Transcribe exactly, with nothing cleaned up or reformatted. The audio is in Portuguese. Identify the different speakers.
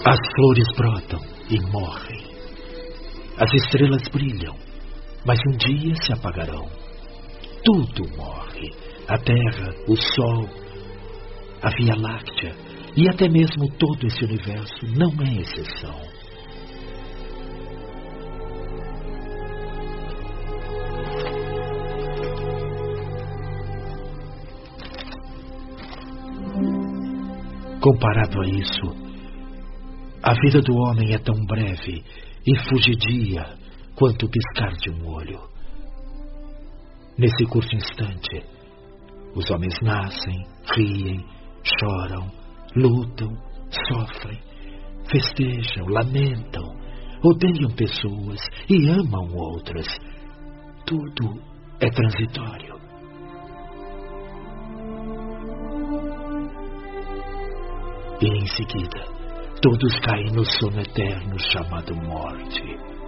Speaker 1: As flores brotam e morrem. As estrelas brilham, mas um dia se apagarão. Tudo morre. A terra, o sol, a Via Láctea e até mesmo todo esse universo não é exceção. Comparado a isso, a vida do homem é tão breve e fugidia quanto o piscar de um olho. Nesse curto instante, os homens nascem, riem, choram, lutam, sofrem, festejam, lamentam, odeiam pessoas e amam outras. Tudo é transitório. E em seguida, todos caem no sono eterno chamado morte.